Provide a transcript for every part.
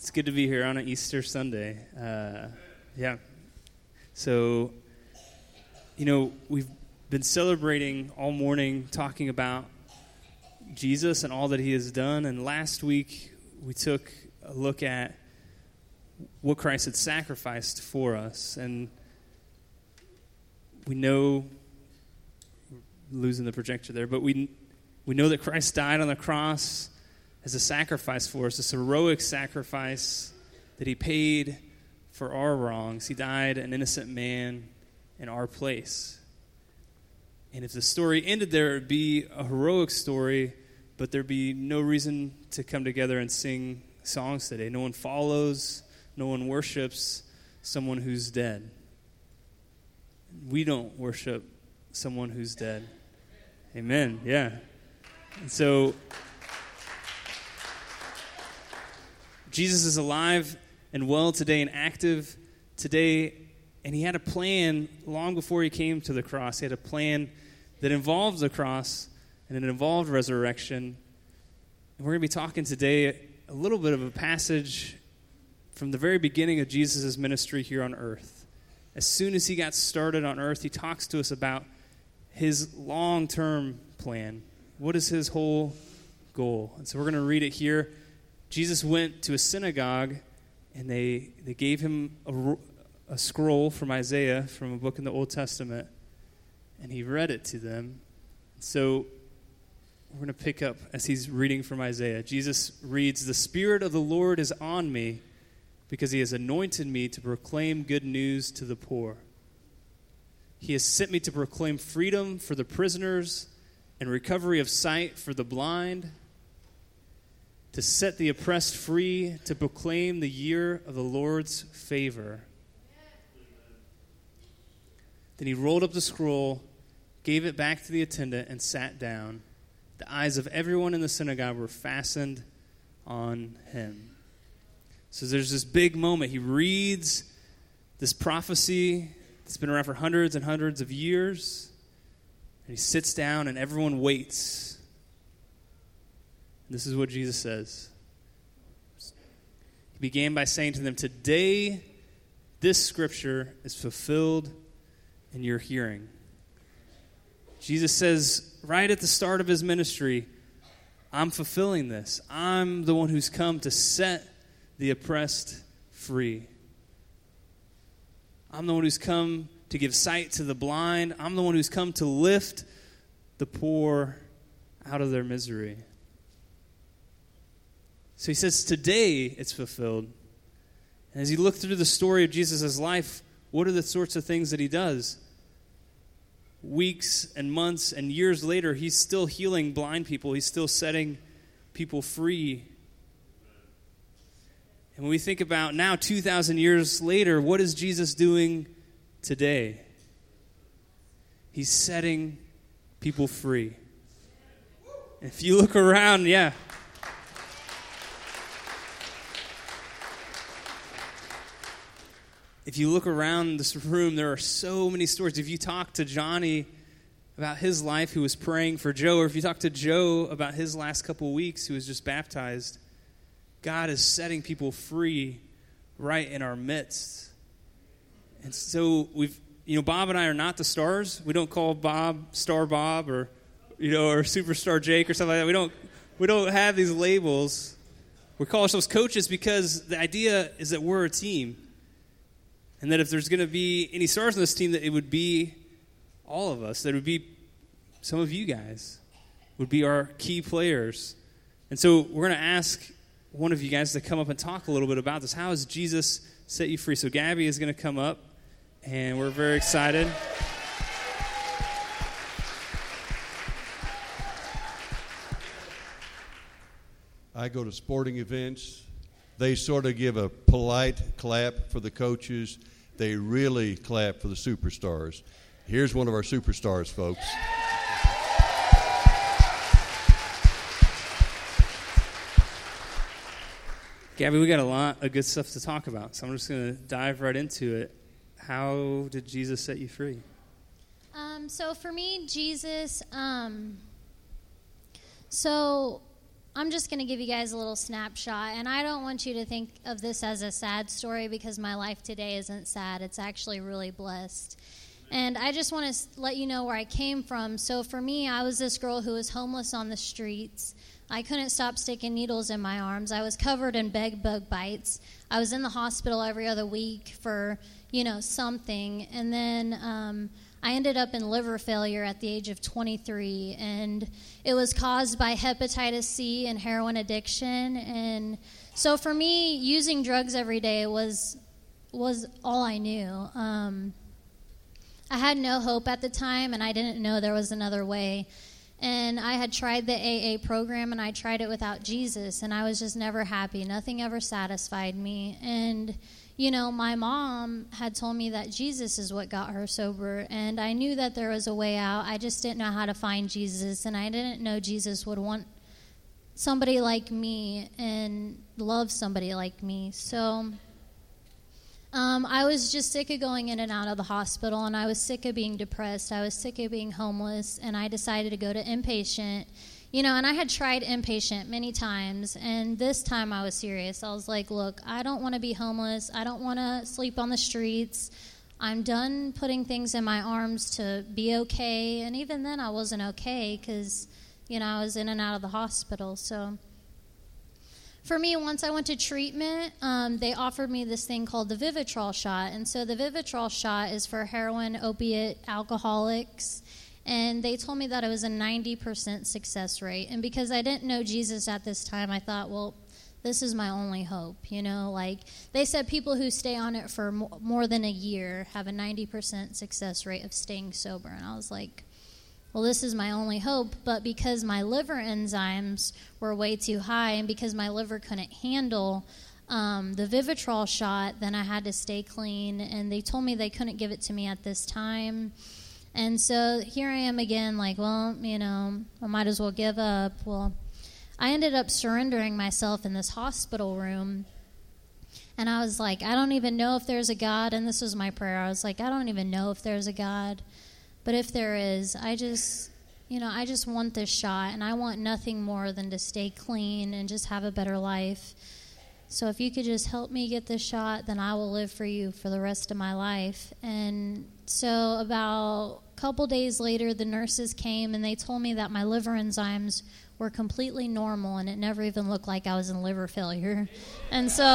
It's good to be here on an Easter Sunday. So, we've been celebrating all morning talking about Jesus and all that he has done. And last week, we took a look at what Christ had sacrificed for us. And we know, losing the projector there, but we know that Christ died on the cross as a sacrifice for us, this heroic sacrifice that he paid for our wrongs. He died an innocent man in our place. And if the story ended there, it would be a heroic story, but there'd be no reason to come together and sing songs today. No one follows, no one worships someone who's dead. We don't worship someone who's dead. Amen, yeah. And so Jesus is alive and well today and active today, and he had a plan long before he came to the cross. He had a plan that involved the cross, and it involved resurrection. And we're going to be talking today a little bit of a passage from the very beginning of Jesus' ministry here on earth. As soon as he got started on earth, he talks to us about his long-term plan. What is his whole goal? And so we're going to read it here. Jesus went to a synagogue, and they gave him a scroll from Isaiah, from a book in the Old Testament, and he read it to them. So we're going to pick up as he's reading from Isaiah. Jesus reads, "The Spirit of the Lord is on me, because he has anointed me to proclaim good news to the poor. He has sent me to proclaim freedom for the prisoners and recovery of sight for the blind, to set the oppressed free, to proclaim the year of the Lord's favor." Then he rolled up the scroll, gave it back to the attendant, and sat down. The eyes of everyone in the synagogue were fastened on him. So there's this big moment. He reads this prophecy that's been around for hundreds and hundreds of years, and he sits down, and everyone waits. This is what Jesus says. He began by saying to them, "Today, this scripture is fulfilled in your hearing." Jesus says right at the start of his ministry, I'm fulfilling this. I'm the one who's come to set the oppressed free. I'm the one who's come to give sight to the blind. I'm the one who's come to lift the poor out of their misery. So he says, today it's fulfilled. And as you look through the story of Jesus' life, what are the sorts of things that he does? Weeks and months and years later, he's still healing blind people. He's still setting people free. And when we think about now, 2,000 years later, what is Jesus doing today? He's setting people free. If you look around, If you look around this room, there are so many stories. If you talk to Johnny about his life, who was praying for Joe, or if you talk to Joe about his last couple of weeks, who was just baptized, God is setting people free right in our midst. And so Bob and I are not the stars. We don't call Bob Star Bob or Superstar Jake or something like that. We don't have these labels. We call ourselves coaches because the idea is that we're a team. And that if there's going to be any stars on this team, that it would be all of us. That it would be some of you guys would be our key players. And so we're going to ask one of you guys to come up and talk a little bit about this. How has Jesus set you free? So Gabby is going to come up, and we're very excited. I go to sporting events. They sort of give a polite clap for the coaches. They really clap for the superstars. Here's one of our superstars, folks. Gabby, we got a lot of good stuff to talk about, so I'm just going to dive right into it. How did Jesus set you free? So for me, Jesus, so I'm just going to give you guys a little snapshot, and I don't want you to think of this as a sad story because my life today isn't sad. It's actually really blessed. And I just want to let you know where I came from. So for me, I was this girl who was homeless on the streets. I couldn't stop sticking needles in my arms. I was covered in bed bug bites. I was in the hospital every other week for, something. And then I ended up in liver failure at the age of 23. And it was caused by hepatitis C and heroin addiction. And so for me, using drugs every day was all I knew. I had no hope at the time, and I didn't know there was another way. And I had tried the AA program, and I tried it without Jesus, and I was just never happy. Nothing ever satisfied me. And, my mom had told me that Jesus is what got her sober, and I knew that there was a way out. I just didn't know how to find Jesus, and I didn't know Jesus would want somebody like me and love somebody like me. So I was just sick of going in and out of the hospital, and I was sick of being depressed. I was sick of being homeless, and I decided to go to inpatient. And I had tried inpatient many times, and this time I was serious. I was like, look, I don't want to be homeless. I don't want to sleep on the streets. I'm done putting things in my arms to be okay. And even then I wasn't okay because, I was in and out of the hospital. So for me, once I went to treatment, they offered me this thing called the Vivitrol shot. And so the Vivitrol shot is for heroin, opiate, alcoholics. And they told me that it was a 90% success rate. And because I didn't know Jesus at this time, I thought, well, this is my only hope. They said people who stay on it for more than a year have a 90% success rate of staying sober. And I was like, well, this is my only hope. But because my liver enzymes were way too high and because my liver couldn't handle the Vivitrol shot, then I had to stay clean. And they told me they couldn't give it to me at this time. And so here I am again, like, well, I might as well give up. Well, I ended up surrendering myself in this hospital room. And I was like, I don't even know if there's a God. And this was my prayer. I was like, I don't even know if there's a God. But if there is, I just want this shot. And I want nothing more than to stay clean and just have a better life. So if you could just help me get this shot, then I will live for you for the rest of my life. And so about a couple days later, the nurses came and they told me that my liver enzymes were completely normal and it never even looked like I was in liver failure. And so,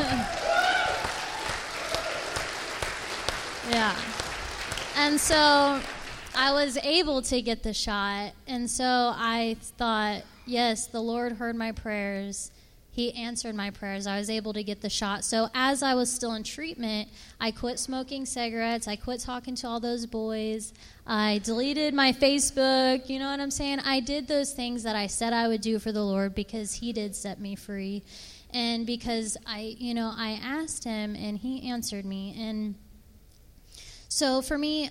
yeah. And so I was able to get the shot. And so I thought, yes, the Lord heard my prayers. He answered my prayers. I was able to get the shot. So as I was still in treatment, I quit smoking cigarettes. I quit talking to all those boys. I deleted my Facebook. You know what I'm saying? I did those things that I said I would do for the Lord because He did set me free. And because I asked Him and He answered me. And so for me,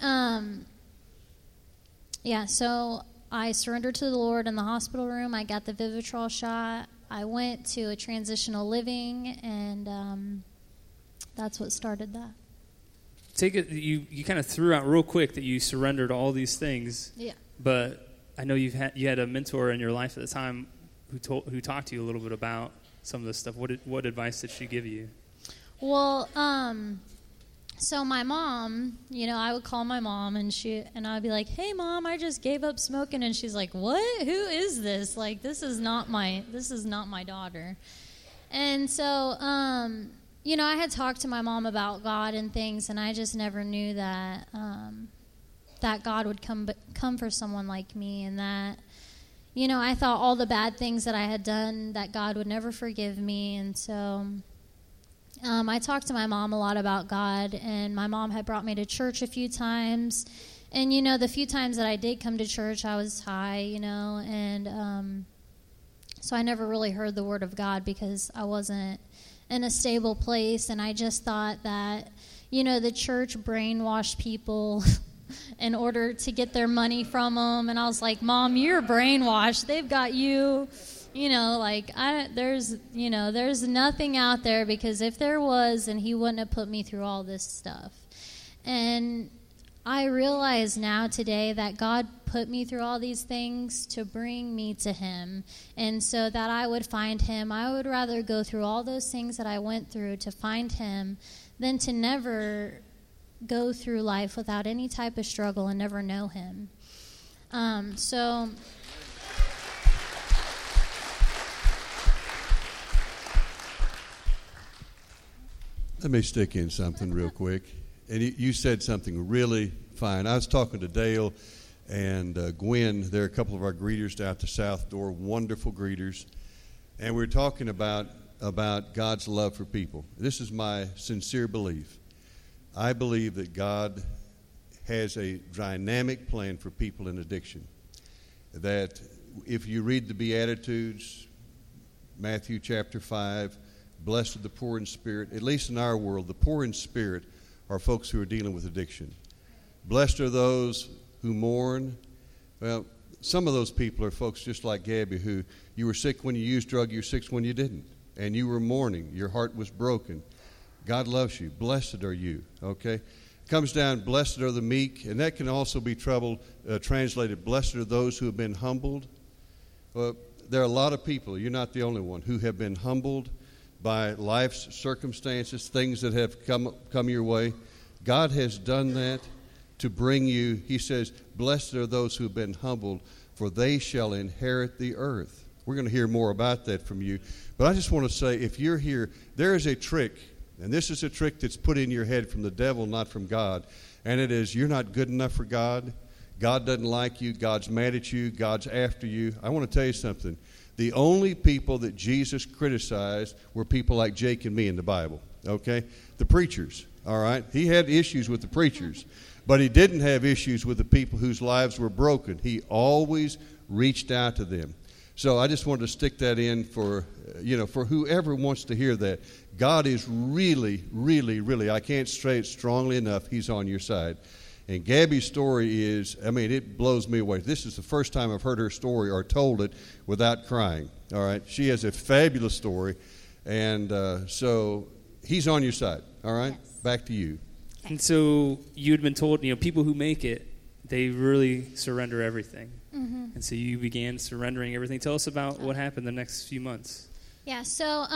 so I surrendered to the Lord in the hospital room. I got the Vivitrol shot. I went to a transitional living, and that's what started that. You kind of threw out real quick that you surrendered all these things. Yeah. But I know you had a mentor in your life at the time who talked to you a little bit about some of this stuff. What advice did she give you? Well, so my mom, I would call my mom and I would be like, "Hey mom, I just gave up smoking." And she's like, "What? Who is this? Like, this is not my daughter." And so, I had talked to my mom about God and things, and I just never knew that that God would come for someone like me, and that, I thought all the bad things that I had done, that God would never forgive me. And so I talked to my mom a lot about God, and my mom had brought me to church a few times. And, the few times that I did come to church, I was high, and so I never really heard the word of God because I wasn't in a stable place. And I just thought that, the church brainwashed people in order to get their money from them. And I was like, Mom, you're brainwashed. They've got you. There's nothing out there, because if there was, then He wouldn't have put me through all this stuff. And I realize now today that God put me through all these things to bring me to him, and so that I would find him. I would rather go through all those things that I went through to find him than to never go through life without any type of struggle and never know him. So let me stick in something real quick. And you said something really fine. I was talking to Dale and Gwen. They're a couple of our greeters down at the South Door, wonderful greeters. And we were talking about God's love for people. This is my sincere belief. I believe that God has a dynamic plan for people in addiction. That if you read the Beatitudes, Matthew chapter 5, blessed are the poor in spirit. At least in our world, the poor in spirit are folks who are dealing with addiction. Blessed are those who mourn. Well, some of those people are folks just like Gabby, who you were sick when you used drug, you were sick when you didn't. And you were mourning. Your heart was broken. God loves you. Blessed are you. Okay? Comes down, blessed are the meek. And that can also be translated, blessed are those who have been humbled. Well, there are a lot of people, you're not the only one, who have been humbled by life's circumstances, things that have come your way. God has done that to bring you. He says, blessed are those who have been humbled, for they shall inherit the earth. We're going to hear more about that from you. But I just want to say, if you're here, there is a trick, and this is a trick that's put in your head from the devil, not from God, and it is you're not good enough for God. God doesn't like you. God's mad at you. God's after you. I want to tell you something. The only people that Jesus criticized were people like Jake and me in the Bible, okay? The preachers, all right? He had issues with the preachers, but he didn't have issues with the people whose lives were broken. He always reached out to them. So I just wanted to stick that in for whoever wants to hear that. God is really, really, really, I can't say it strongly enough, he's on your side. And Gabby's story is, it blows me away. This is the first time I've heard her story or told it without crying, all right? She has a fabulous story, and so he's on your side, all right? Yes. Back to you. And so you had been told, people who make it, they really surrender everything. Mm-hmm. And so you began surrendering everything. Tell us about what happened the next few months. Yeah,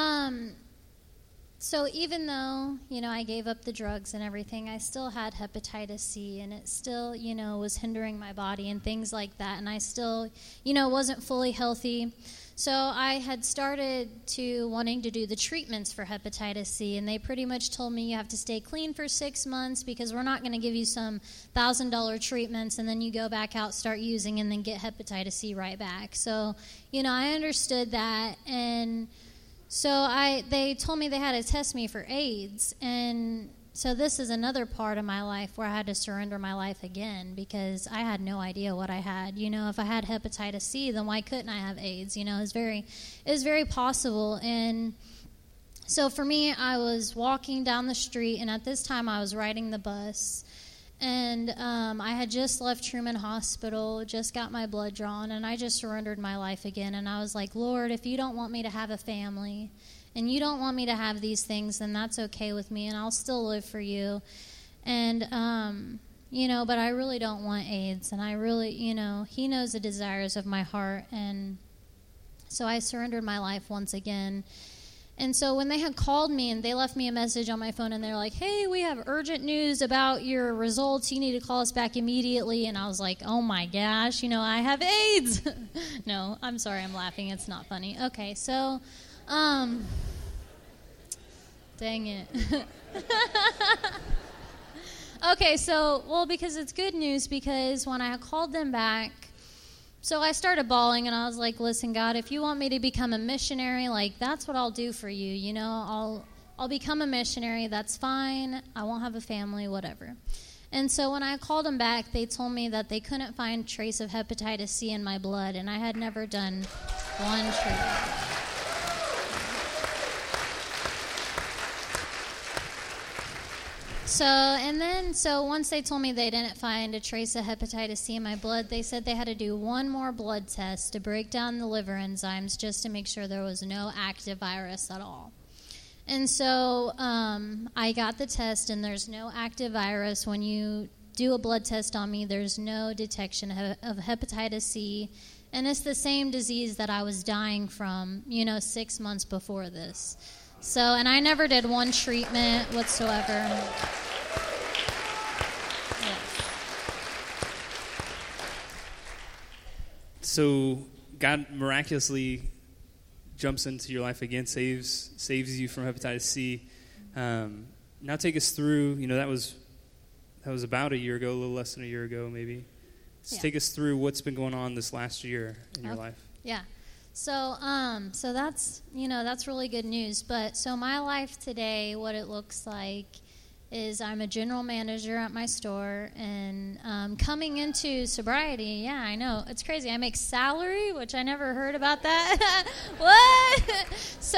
so even though, I gave up the drugs and everything, I still had hepatitis C, and it still, was hindering my body and things like that. And I still, wasn't fully healthy. So I had started wanting to do the treatments for hepatitis C, and they pretty much told me you have to stay clean for 6 months because we're not going to give you some $1,000 treatments and then you go back out, start using, and then get hepatitis C right back. So, I understood that, and so they told me they had to test me for AIDS, and so this is another part of my life where I had to surrender my life again because I had no idea what I had. If I had hepatitis C, then why couldn't I have AIDS? It was very possible. And so for me, I was walking down the street, and at this time I was riding the bus, and I had just left Truman Hospital, just got my blood drawn, and I just surrendered my life again. And I was like, Lord, if you don't want me to have a family and you don't want me to have these things, then that's okay with me, and I'll still live for you. And, but I really don't want AIDS, and I really, he knows the desires of my heart. And so I surrendered my life once again. And so when they had called me and they left me a message on my phone, and they're like, hey, we have urgent news about your results. You need to call us back immediately. And I was like, oh, my gosh, I have AIDS. No, I'm sorry, I'm laughing. It's not funny. Okay, so, dang it. Okay, so, because it's good news, because when I called them back, so I started bawling, and I was like, listen, God, if you want me to become a missionary, that's what I'll do for you. I'll become a missionary. That's fine. I won't have a family, whatever. And so when I called them back, they told me that they couldn't find a trace of hepatitis C in my blood, and I had never done one treatment. So once they told me they didn't find a trace of hepatitis C in my blood, they said they had to do one more blood test to break down the liver enzymes just to make sure there was no active virus at all. And so I got the test, and there's no active virus when you do a blood test on me. There's no detection of hepatitis C. And it's the same disease that I was dying from, 6 months before this. So, and I never did one treatment whatsoever. Yeah. So God miraculously jumps into your life again, saves you from hepatitis C. Now take us through, that was about a year ago, a little less than a year ago maybe. Yeah. Take us through what's been going on this last year in your life. Yeah. So that's, that's really good news. But so my life today, what it looks like is I'm a general manager at my store, and coming into sobriety, yeah, I know, it's crazy. I make salary, which I never heard about that. What?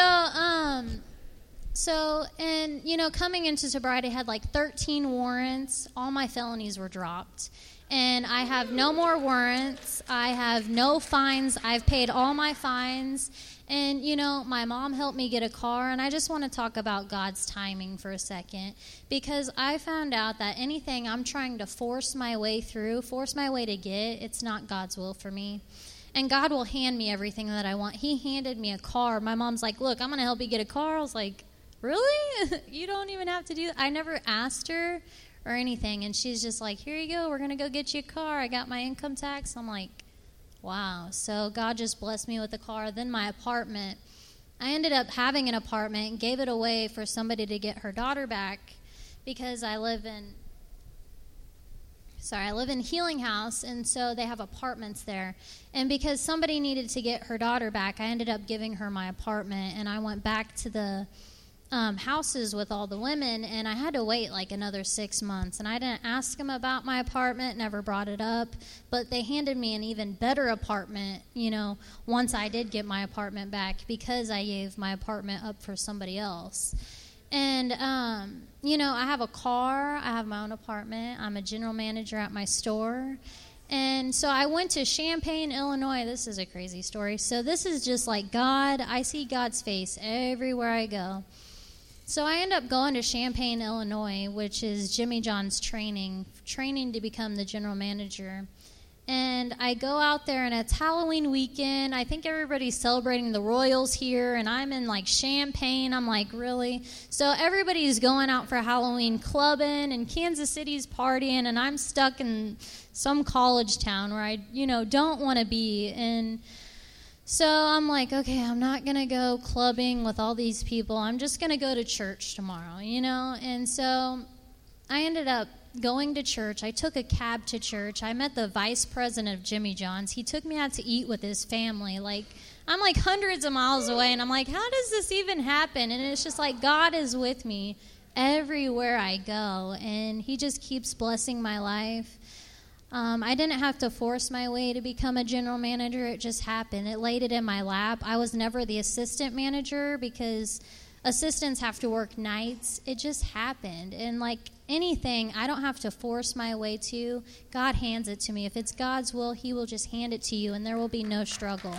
So, coming into sobriety, I had like 13 warrants. All my felonies were dropped. And I have no more warrants. I have no fines. I've paid all my fines. And, my mom helped me get a car. And I just want to talk about God's timing for a second. Because I found out that anything I'm trying to force my way to get, it's not God's will for me. And God will hand me everything that I want. He handed me a car. My mom's like, look, I'm going to help you get a car. I was like, really? You don't even have to do that? I never asked her or anything, and she's just like, here you go, we're going to go get you a car. I got my income tax. I'm like, wow. So God just blessed me with a car. Then my apartment, I ended up having an apartment and gave it away for somebody to get her daughter back, because I live in Healing House, and so they have apartments there. And because somebody needed to get her daughter back, I ended up giving her my apartment, and I went back to the houses with all the women, and I had to wait like another 6 months. And I didn't ask them about my apartment, never brought it up, but they handed me an even better apartment, once I did get my apartment back, because I gave my apartment up for somebody else. And, I have a car, I have my own apartment, I'm a general manager at my store. And so I went to Champaign, Illinois. This is a crazy story. So this is just like God. I see God's face everywhere I go. So I end up going to Champaign, Illinois, which is Jimmy John's training to become the general manager. And I go out there, and it's Halloween weekend. I think everybody's celebrating the Royals here, and I'm in, like, Champaign. I'm like, really? So everybody's going out for Halloween clubbing, and Kansas City's partying, and I'm stuck in some college town where I, don't want to be. And so I'm like, okay, I'm not going to go clubbing with all these people. I'm just going to go to church tomorrow, And so I ended up going to church. I took a cab to church. I met the vice president of Jimmy John's. He took me out to eat with his family. I'm like hundreds of miles away, and I'm like, how does this even happen? And it's just like God is with me everywhere I go, and he just keeps blessing my life. I didn't have to force my way to become a general manager. It just happened. It laid it in my lap. I was never the assistant manager because assistants have to work nights. It just happened. And like anything, I don't have to force my way to. God hands it to me. If it's God's will, he will just hand it to you, and there will be no struggle.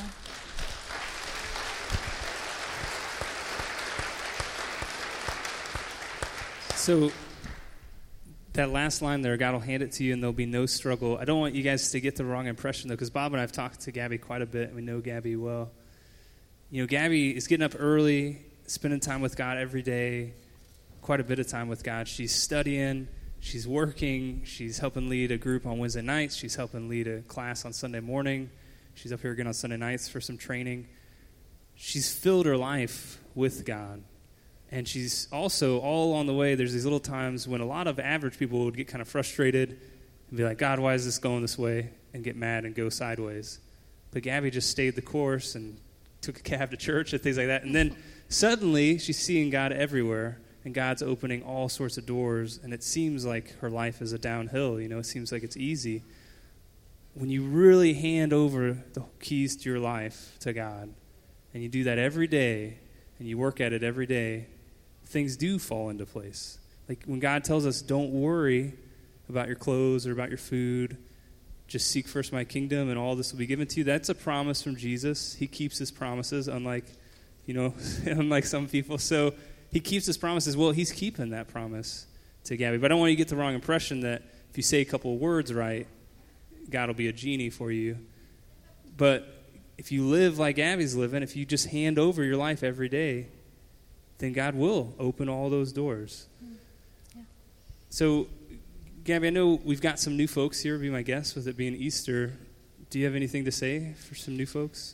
So that last line there, God will hand it to you and there'll be no struggle. I don't want you guys to get the wrong impression, though, because Bob and I have talked to Gabby quite a bit, and we know Gabby well. Gabby is getting up early, spending time with God every day, quite a bit of time with God. She's studying, she's working, she's helping lead a group on Wednesday nights, she's helping lead a class on Sunday morning, she's up here again on Sunday nights for some training. She's filled her life with God. And she's also, all along the way, there's these little times when a lot of average people would get kind of frustrated and be like, God, why is this going this way? And get mad and go sideways. But Gabby just stayed the course and took a cab to church and things like that. And then suddenly she's seeing God everywhere, and God's opening all sorts of doors, and it seems like her life is a downhill. It seems like it's easy. When you really hand over the keys to your life to God, and you do that every day, and you work at it every day, things do fall into place. Like when God tells us, don't worry about your clothes or about your food, just seek first my kingdom and all this will be given to you. That's a promise from Jesus. He keeps his promises, unlike some people. So he keeps his promises. Well, he's keeping that promise to Gabby. But I don't want you to get the wrong impression that if you say a couple of words right, God will be a genie for you. But if you live like Abby's living, if you just hand over your life every day, then God will open all those doors. Yeah. So, Gabby, I know we've got some new folks here, be my guest, with it being Easter. Do you have anything to say for some new folks?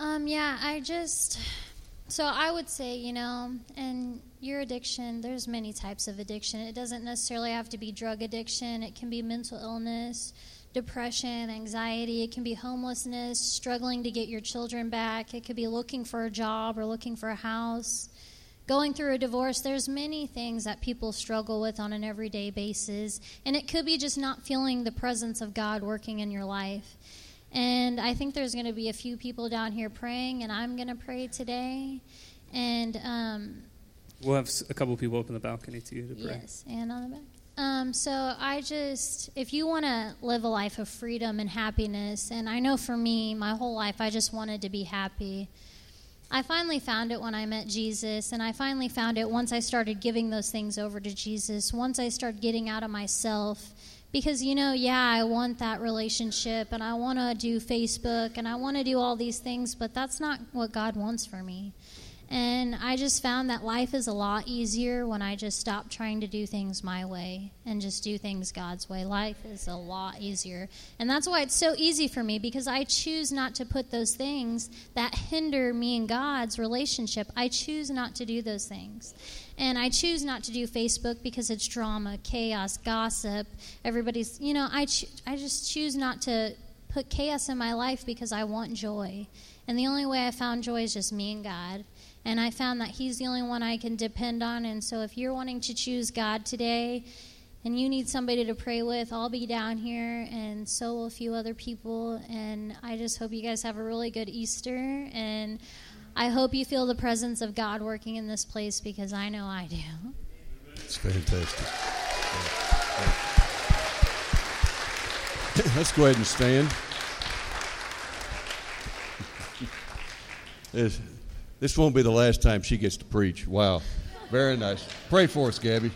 So I would say, and your addiction, there's many types of addiction. It doesn't necessarily have to be drug addiction. It can be mental illness, depression, anxiety. It can be homelessness, struggling to get your children back. It could be looking for a job or looking for a house. Going through a divorce, there's many things that people struggle with on an everyday basis. And it could be just not feeling the presence of God working in your life. And I think there's going to be a few people down here praying, and I'm going to pray today. And we'll have a couple of people up in the balcony too to pray. Yes, and on the back. So if you want to live a life of freedom and happiness, and I know for me, my whole life, I just wanted to be happy. I finally found it when I met Jesus, and I finally found it once I started giving those things over to Jesus, once I started getting out of myself. Because, I want that relationship, and I want to do Facebook, and I want to do all these things, but that's not what God wants for me. And I just found that life is a lot easier when I just stop trying to do things my way and just do things God's way. Life is a lot easier. And that's why it's so easy for me, because I choose not to put those things that hinder me and God's relationship. I choose not to do those things. And I choose not to do Facebook because it's drama, chaos, gossip. Everybody's, I just choose not to put chaos in my life because I want joy. And the only way I found joy is just me and God. And I found that He's the only one I can depend on. And so if you're wanting to choose God today and you need somebody to pray with, I'll be down here, and so will a few other people. And I just hope you guys have a really good Easter. And I hope you feel the presence of God working in this place, because I know I do. It's fantastic. Let's go ahead and stand. This won't be the last time she gets to preach. Wow. Very nice. Pray for us, Gabby.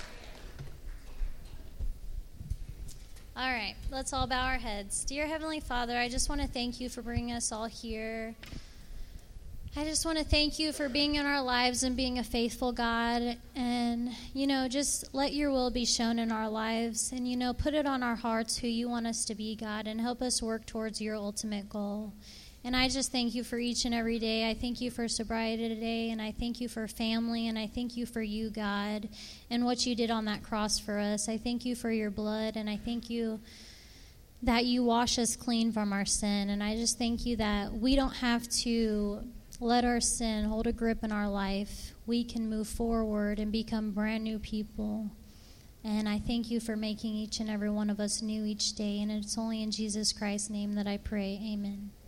All right. Let's all bow our heads. Dear Heavenly Father, I just want to thank you for bringing us all here. I just want to thank you for being in our lives and being a faithful God. And, just let your will be shown in our lives. And, put it on our hearts who you want us to be, God, and help us work towards your ultimate goal. And I just thank you for each and every day. I thank you for sobriety today, and I thank you for family, and I thank you for you, God, and what you did on that cross for us. I thank you for your blood, and I thank you that you wash us clean from our sin. And I just thank you that we don't have to let our sin hold a grip in our life. We can move forward and become brand new people. And I thank you for making each and every one of us new each day. And it's only in Jesus Christ's name that I pray. Amen.